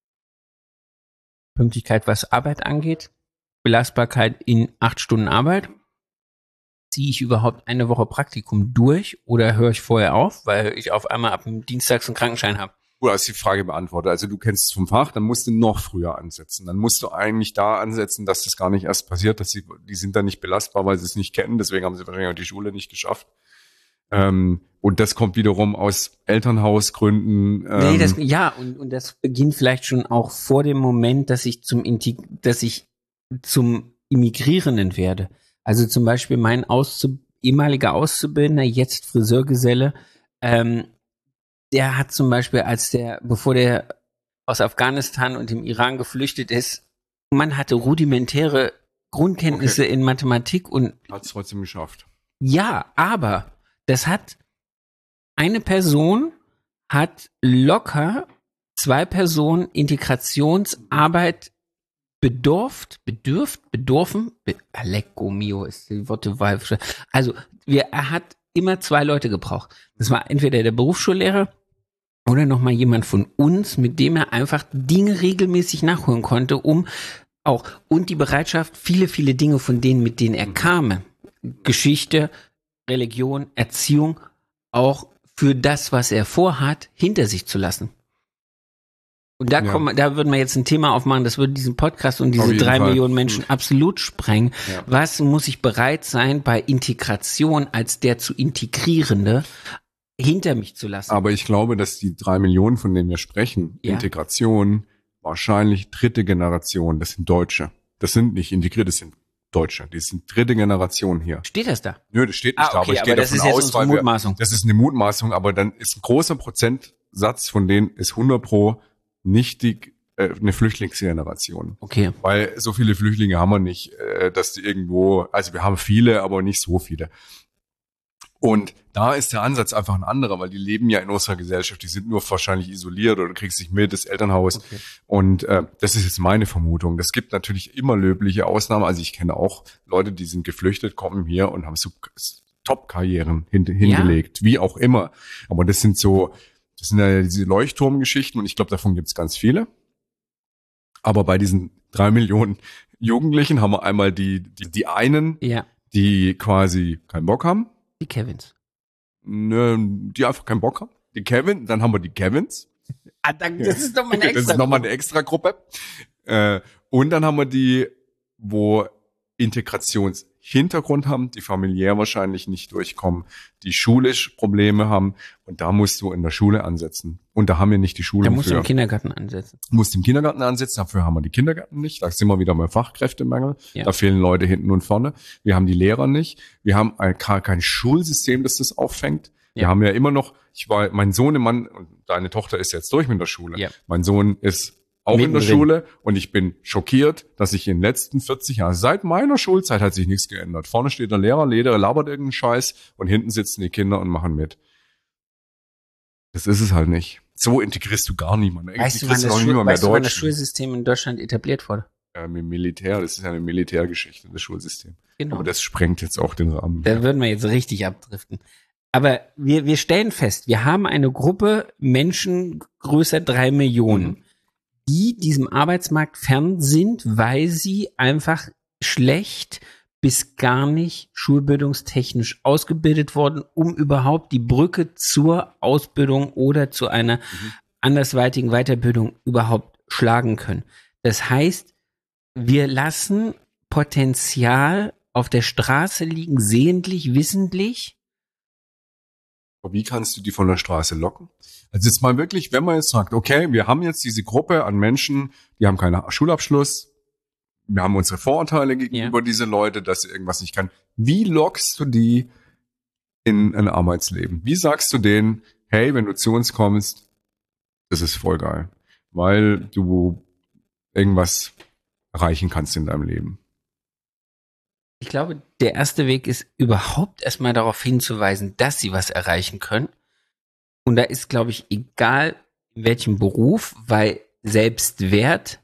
Pünktlichkeit, was Arbeit angeht. Belastbarkeit in 8 Stunden Arbeit. Ziehe ich überhaupt eine Woche Praktikum durch oder höre ich vorher auf, weil ich auf einmal ab dem Dienstags einen Krankenschein habe? Du hast die Frage beantwortet. Also du kennst es vom Fach, dann musst du noch früher ansetzen. Dann musst du eigentlich da ansetzen, dass das gar nicht erst passiert, die sind dann nicht belastbar, weil sie es nicht kennen. Deswegen haben sie wahrscheinlich auch die Schule nicht geschafft. Und das kommt wiederum aus Elternhausgründen. Und das beginnt vielleicht schon auch vor dem Moment, dass ich zum Immigrierenden werde. Also zum Beispiel mein ehemaliger Auszubildender, jetzt Friseurgeselle, der hat zum Beispiel, bevor der aus Afghanistan und dem Iran geflüchtet ist, man hatte rudimentäre Grundkenntnisse in Mathematik und hat es trotzdem geschafft. Ja, aber eine Person hat locker 2 Personen Integrationsarbeit bedurfen, Lecco mio ist die Worte, also er hat immer 2 Leute gebraucht. Das war entweder der Berufsschullehrer oder nochmal jemand von uns, mit dem er einfach Dinge regelmäßig nachholen konnte, und die Bereitschaft, viele, viele Dinge von denen, mit denen er kam, Geschichte, Religion, Erziehung, auch für das, was er vorhat, hinter sich zu lassen. Und da da würden wir jetzt ein Thema aufmachen, das würde diesen Podcast und diese 3 Millionen Menschen absolut sprengen. Ja. Was muss ich bereit sein, bei Integration als der zu Integrierende hinter mich zu lassen? Aber ich glaube, dass die 3 Millionen, von denen wir sprechen, Integration, wahrscheinlich 3. Generation, das sind Deutsche. Das sind nicht Integrierte, das sind Deutsche. Die sind 3. Generation hier. Steht das da? Nö, das steht nicht da, aber ich gehe davon aus, weil das ist eine Mutmaßung, aber dann ist ein großer Prozentsatz von denen ist 100% nicht eine Flüchtlingsgeneration. Okay. Weil so viele Flüchtlinge haben wir nicht, dass die irgendwo, also wir haben viele, aber nicht so viele. Und da ist der Ansatz einfach ein anderer, weil die leben ja in unserer Gesellschaft, die sind nur wahrscheinlich isoliert oder du kriegst nicht mit, das Elternhaus. Okay. Und das ist jetzt meine Vermutung. Es gibt natürlich immer löbliche Ausnahmen. Also ich kenne auch Leute, die sind geflüchtet, kommen hier und haben so Top-Karrieren hingelegt, wie auch immer. Aber das sind ja diese Leuchtturmgeschichten und ich glaube, davon gibt es ganz viele. Aber bei diesen 3 Millionen Jugendlichen haben wir einmal die einen, die quasi keinen Bock haben. Die Kevins. Die einfach keinen Bock haben. Die Kevin, dann haben wir die Kevins. Das ist doch mal eine extra Das ist nochmal eine Extra-Gruppe. Und dann haben wir die, wo Integrationshintergrund haben, die familiär wahrscheinlich nicht durchkommen, die schulisch Probleme haben. Und da musst du in der Schule ansetzen. Und da haben wir nicht die Schule. Da musst du im Kindergarten ansetzen. Musst im Kindergarten ansetzen, dafür haben wir die Kindergärten nicht. Da sind wir wieder beim Fachkräftemangel. Ja. Da fehlen Leute hinten und vorne. Wir haben die Lehrer nicht. Wir haben kein Schulsystem, das das auffängt. Ja. Wir haben ja immer noch, mein Sohnemann, und deine Tochter ist jetzt durch mit der Schule. Ja. Mein Sohn ist auch in der Schule und ich bin schockiert, dass sich in den letzten 40 Jahren, seit meiner Schulzeit hat sich nichts geändert. Vorne steht der Lehrer, labert irgendeinen Scheiß und hinten sitzen die Kinder und machen mit. Das ist es halt nicht. So integrierst du gar niemanden. Weißt du, wann das Schulsystem in Deutschland etabliert wurde? Ja, mit Militär, das ist ja eine Militärgeschichte, das Schulsystem. Genau. Aber das sprengt jetzt auch den Rahmen. Da würden wir jetzt richtig abdriften. Aber wir stellen fest, wir haben eine Gruppe Menschen größer 3 Millionen, die diesem Arbeitsmarkt fern sind, weil sie einfach schlecht bis gar nicht schulbildungstechnisch ausgebildet wurden, um überhaupt die Brücke zur Ausbildung oder zu einer andersweitigen Weiterbildung überhaupt schlagen können. Das heißt, wir lassen Potenzial auf der Straße liegen, sehentlich, wissentlich. Wie kannst du die von der Straße locken? Also jetzt mal wirklich, wenn man jetzt sagt, okay, wir haben jetzt diese Gruppe an Menschen, die haben keinen Schulabschluss, wir haben unsere Vorurteile gegenüber diese Leute, dass sie irgendwas nicht können. Wie lockst du die in ein Arbeitsleben? Wie sagst du denen, hey, wenn du zu uns kommst, das ist voll geil, weil du irgendwas erreichen kannst in deinem Leben? Ich glaube, der erste Weg ist überhaupt erstmal darauf hinzuweisen, dass sie was erreichen können. Und da ist, glaube ich, egal in welchem Beruf, weil Selbstwert,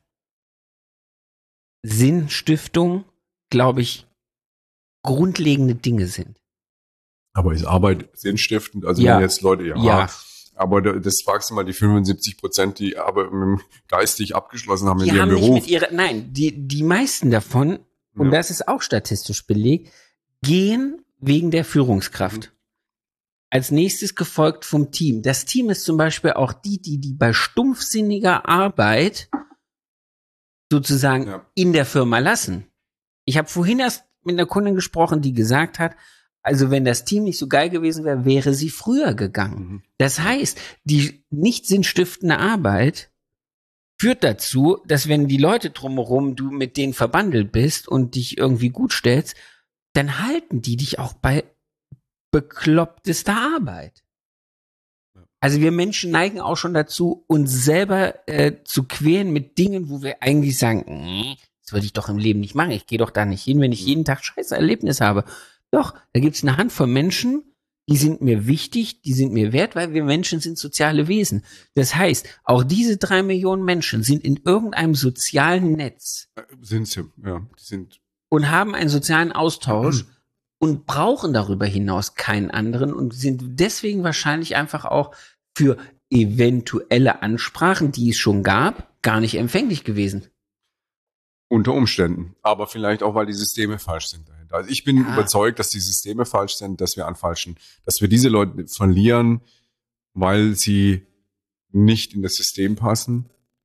Sinnstiftung, glaube ich, grundlegende Dinge sind. Aber ist Arbeit sinnstiftend? Also wenn jetzt Leute, aber das fragst du mal die 75%, die aber geistig abgeschlossen haben in ihrem Beruf. Die meisten davon, und das ist auch statistisch belegt, gehen wegen der Führungskraft. Als nächstes gefolgt vom Team. Das Team ist zum Beispiel auch die bei stumpfsinniger Arbeit sozusagen in der Firma lassen. Ich habe vorhin erst mit einer Kundin gesprochen, die gesagt hat, also wenn das Team nicht so geil gewesen wäre, wäre sie früher gegangen. Das heißt, die nicht sinnstiftende Arbeit führt dazu, dass wenn die Leute drumherum, du mit denen verbandelt bist und dich irgendwie gut stellst, dann halten die dich auch bei beklopptester Arbeit. Also wir Menschen neigen auch schon dazu, uns selber zu quälen mit Dingen, wo wir eigentlich sagen, das würde ich doch im Leben nicht machen. Ich gehe doch da nicht hin, wenn ich jeden Tag scheiß Erlebnis habe. Doch, da gibt es eine Handvoll Menschen, die sind mir wichtig, die sind mir wert, weil wir Menschen sind soziale Wesen. Das heißt, auch diese 3 Millionen Menschen sind in irgendeinem sozialen Netz. Sind sie, ja. Die sind. Und haben einen sozialen Austausch und brauchen darüber hinaus keinen anderen und sind deswegen wahrscheinlich einfach auch für eventuelle Ansprachen, die es schon gab, gar nicht empfänglich gewesen. Unter Umständen. Aber vielleicht auch, weil die Systeme falsch sind dahinter. Also ich bin überzeugt, dass die Systeme falsch sind, dass wir diese Leute verlieren, weil sie nicht in das System passen,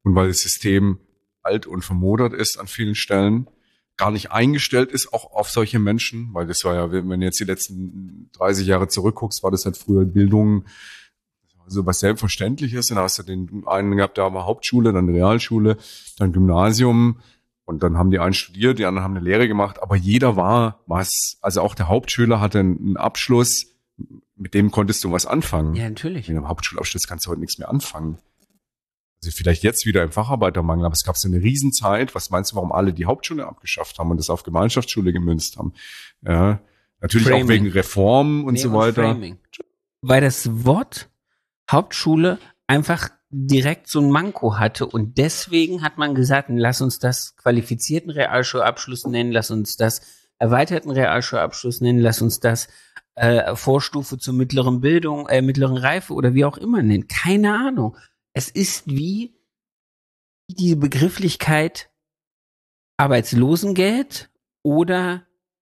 und weil das System alt und vermodert ist an vielen Stellen, gar nicht eingestellt ist, auch auf solche Menschen, weil das war ja, wenn du jetzt die letzten 30 Jahre zurückguckst, war das halt früher Bildung so was Selbstverständliches. Und da hast du den einen gehabt, da war Hauptschule, dann Realschule, dann Gymnasium und dann haben die einen studiert, die anderen haben eine Lehre gemacht, aber jeder war was, also auch der Hauptschüler hatte einen Abschluss, mit dem konntest du was anfangen. Ja, natürlich. Mit einem Hauptschulabschluss kannst du heute nichts mehr anfangen. Also vielleicht jetzt wieder im Facharbeitermangel, aber es gab so eine Riesenzeit. Was meinst du, warum alle die Hauptschule abgeschafft haben und das auf Gemeinschaftsschule gemünzt haben? Ja, natürlich Framing. auch wegen Reformen und so weiter. Framing. Weil das Wort Hauptschule einfach direkt so ein Manko hatte und deswegen hat man gesagt, lass uns das qualifizierten Realschulabschluss nennen, lass uns das erweiterten Realschulabschluss nennen, lass uns das Vorstufe zur mittleren Bildung, mittleren Reife oder wie auch immer nennen. Keine Ahnung. Es ist wie die Begrifflichkeit Arbeitslosengeld oder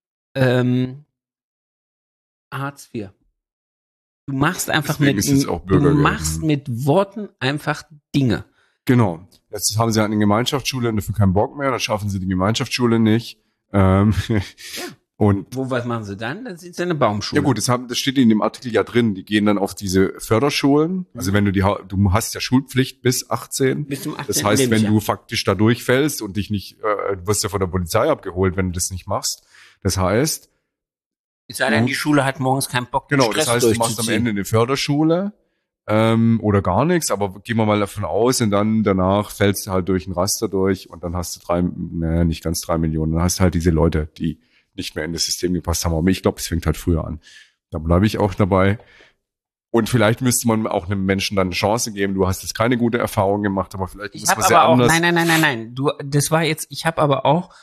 Hartz IV. Du machst einfach mit Worten einfach Dinge. Genau. Jetzt haben sie halt eine Gemeinschaftsschule und dafür keinen Bock mehr, dann schaffen sie die Gemeinschaftsschule nicht. Und was machen sie dann? Dann sind sie eine Baumschule. Ja gut, das steht in dem Artikel ja drin. Die gehen dann auf diese Förderschulen. Also wenn du hast ja Schulpflicht bis 18. Bis zum 18. Das heißt, wenn du faktisch da durchfällst und dich nicht, du wirst ja von der Polizei abgeholt, wenn du das nicht machst. Das heißt, es sei denn, die Schule hat morgens keinen Bock, den Stress das heißt, du machst am Ende eine Förderschule oder gar nichts, aber gehen wir mal davon aus und dann danach fällst du halt durch ein Raster durch und dann hast du nicht ganz 3 Millionen. Dann hast du halt diese Leute, die nicht mehr in das System gepasst haben. Aber ich glaube, es fängt halt früher an. Da bleibe ich auch dabei. Und vielleicht müsste man auch einem Menschen dann eine Chance geben. Du hast jetzt keine gute Erfahrung gemacht, aber vielleicht ist es sehr anders. Nein. Ich habe aber auch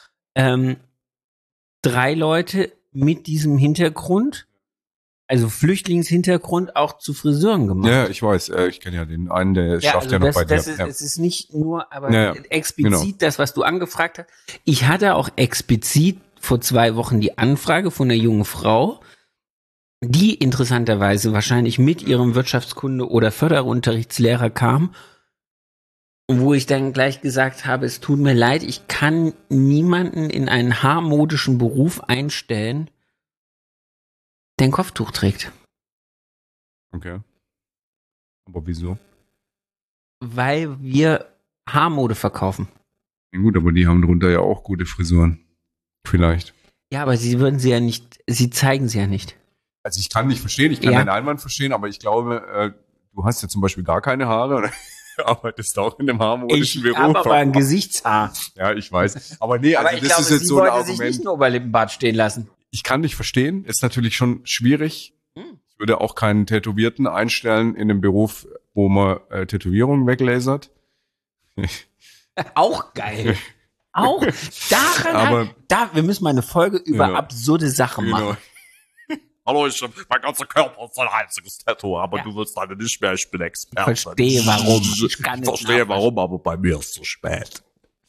3 Leute mit diesem Hintergrund, also Flüchtlingshintergrund, auch zu Friseuren gemacht. Ja, ich weiß. Ich kenne ja den einen, der schafft ja noch bei dir. Es ist nicht nur, aber explizit das, was du angefragt hast. Ich hatte auch explizit vor 2 Wochen die Anfrage von einer jungen Frau, die interessanterweise wahrscheinlich mit ihrem Wirtschaftskunde- oder Förderunterrichtslehrer kam, wo ich dann gleich gesagt habe, es tut mir leid, ich kann niemanden in einen haarmodischen Beruf einstellen, der ein Kopftuch trägt. Okay. Aber wieso? Weil wir Haarmode verkaufen. Ja, gut, aber die haben drunter ja auch gute Frisuren. Vielleicht. Ja, aber sie zeigen sie ja nicht. Also ich kann nicht verstehen, ich kann deinen Einwand verstehen, aber ich glaube, du hast ja zum Beispiel gar keine Haare oder arbeitest auch in einem harmonischen Beruf. Ich habe aber ein Gesichtshaar. Ja, ich weiß. Aber nee, aber also ich das glaube, ist jetzt sie so ein wollte Argument. sich nicht ein Oberlippenbart stehen lassen. Ich kann nicht verstehen, ist natürlich schon schwierig. Ich würde auch keinen Tätowierten einstellen in einem Beruf, wo man Tätowierungen weglasert. Auch geil. Auch daran wir müssen mal eine Folge über absurde Sachen machen. Hallo, mein ganzer Körper ist ein einziges Tattoo, aber du willst leider nicht mehr, ich bin Experte. Ich verstehe warum. Ich verstehe warum, aber bei mir ist es zu spät.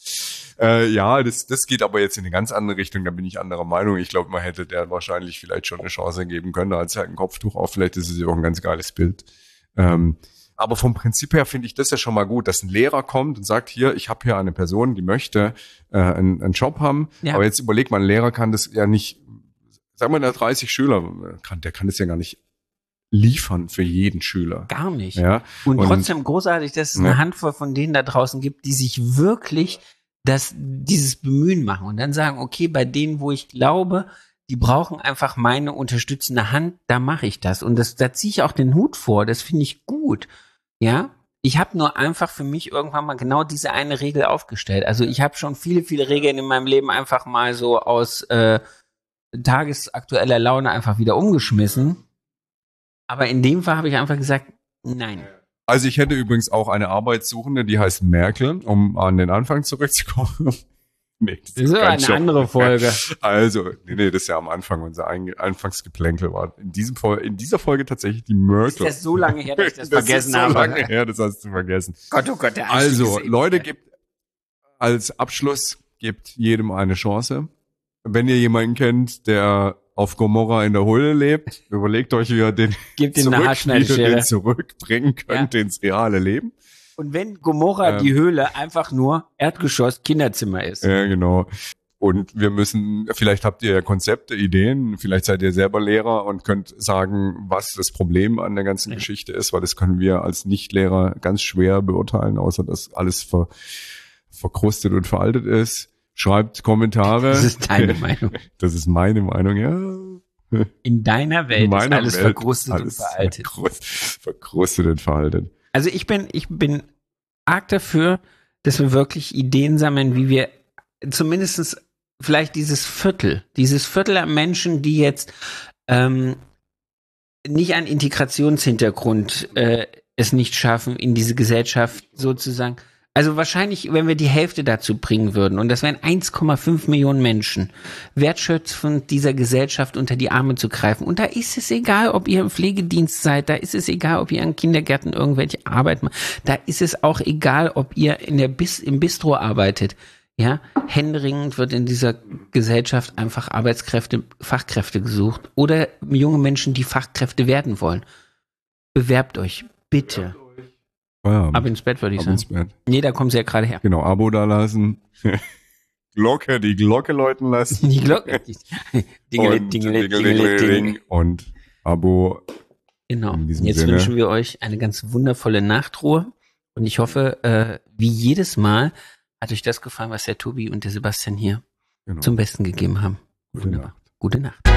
Das geht aber jetzt in eine ganz andere Richtung, da bin ich anderer Meinung. Ich glaube, man hätte der wahrscheinlich vielleicht schon eine Chance geben können, als halt ein Kopftuch auf. Vielleicht ist es ja auch ein ganz geiles Bild. Aber vom Prinzip her finde ich das ja schon mal gut, dass ein Lehrer kommt und sagt, hier, ich habe hier eine Person, die möchte einen Job haben. Ja. Aber jetzt überleg mal, ein Lehrer kann das ja nicht, sag mal, der hat 30 Schüler, der kann das ja gar nicht liefern für jeden Schüler. Gar nicht. Ja? Und trotzdem großartig, dass es eine Handvoll von denen da draußen gibt, die sich wirklich dieses Bemühen machen und dann sagen, okay, bei denen, wo ich glaube, die brauchen einfach meine unterstützende Hand, da mache ich das. Und da ziehe ich auch den Hut vor, das finde ich gut. Ja, ich habe nur einfach für mich irgendwann mal genau diese eine Regel aufgestellt. Also ich habe schon viele, viele Regeln in meinem Leben einfach mal so aus tagesaktueller Laune einfach wieder umgeschmissen. Aber in dem Fall habe ich einfach gesagt, nein. Also ich hätte übrigens auch eine Arbeitssuchende, die heißt Merkel, um an den Anfang zurückzukommen. Nee, das ist eine andere Folge. Also, nee, das ist ja am Anfang, unser Anfangsgeplänkel war. In dieser Folge tatsächlich die Merkel. Ist das so lange her, dass ich das vergessen habe? Das ist so lange her, das hast du vergessen. Gott, oh Gott, der Also, Leute, als Abschluss, gebt jedem eine Chance. Wenn ihr jemanden kennt, der auf Gomorra in der Höhle lebt, überlegt euch, wie ihr den, zurückbringen könnt ins reale Leben. Und wenn Gomorra die Höhle einfach nur Erdgeschoss Kinderzimmer ist. Ja, genau. Und wir müssen, vielleicht habt ihr Konzepte, Ideen, vielleicht seid ihr selber Lehrer und könnt sagen, was das Problem an der ganzen Geschichte ist, weil das können wir als Nichtlehrer ganz schwer beurteilen, außer dass alles verkrustet und veraltet ist. Schreibt Kommentare. Das ist deine Meinung. Das ist meine Meinung, ja. In deiner Welt ist alles verkrustet und veraltet. Verkrustet und veraltet. Also ich bin arg dafür, dass wir wirklich Ideen sammeln, wie wir zumindest vielleicht dieses Viertel an Menschen, die jetzt nicht an Integrationshintergrund es nicht schaffen, in diese Gesellschaft sozusagen. Also wahrscheinlich, wenn wir die Hälfte dazu bringen würden, und das wären 1,5 Millionen Menschen, wertschöpfend dieser Gesellschaft unter die Arme zu greifen. Und da ist es egal, ob ihr im Pflegedienst seid, da ist es egal, ob ihr an Kindergärten irgendwelche Arbeit macht, da ist es auch egal, ob ihr im Bistro arbeitet. Ja, händeringend wird in dieser Gesellschaft einfach Fachkräfte gesucht oder junge Menschen, die Fachkräfte werden wollen. Bewerbt euch, bitte. Feierabend. Ab ins Bett, würde ich sagen. Ins Bett. Nee, da kommen sie ja gerade her. Genau, Abo da lassen. Die Glocke läuten lassen. Die Glocke. Dingelit. Und Abo. Genau. In diesem Jetzt Sinne. wünschen wir euch eine ganz wundervolle Nachtruhe. Und ich hoffe, wie jedes Mal, hat euch das gefallen, was der Tobi und der Sebastian hier zum Besten gegeben haben. Gute Nacht. Gute Nacht.